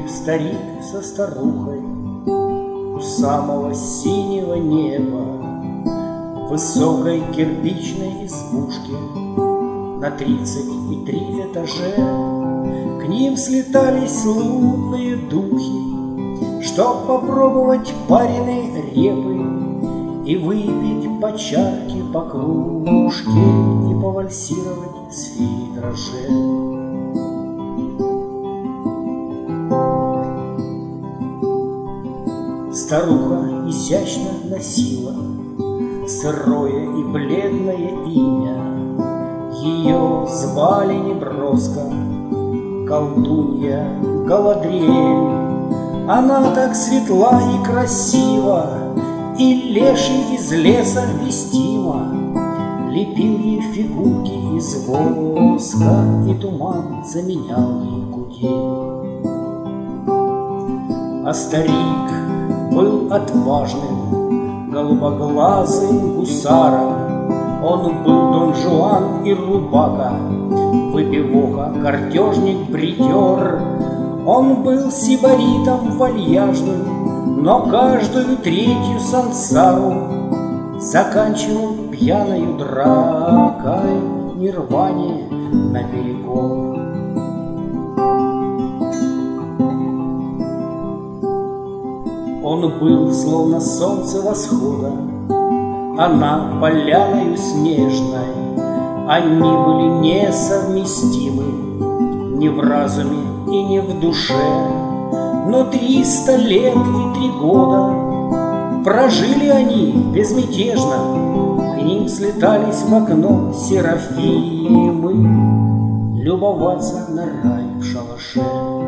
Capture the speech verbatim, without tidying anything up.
старик со старухой у самого синего неба, в высокой кирпичной избушке на тридцать и три этаже. К ним слетались лунные духи, чтоб попробовать пареной репы и выпить по чарке, по кружке и повальсировать с феей дрожжей. Старуха изящно носила сырое и бледное имя. Ее звали неброско колдунья Галадриэль. Она так светла и красива, и леший из леса вестима лепил ей фигурки из воска, и туман заменял ей кудель. А старик был отважным, голубоглазым гусаром. Он был Дон Жуан и Рубака, выпивоха, картежник, бритер. Он был сибаритом вальяжным, но каждую третью сансару заканчивал пьяною дракой, нирване наперекор. Он был словно солнце восхода, она поляною снежной. Они были несовместимы ни в разуме и ни в душе. Но триста лет и три года прожили они безмятежно. К ним слетались в окно серафимы любоваться на рай в шалаше.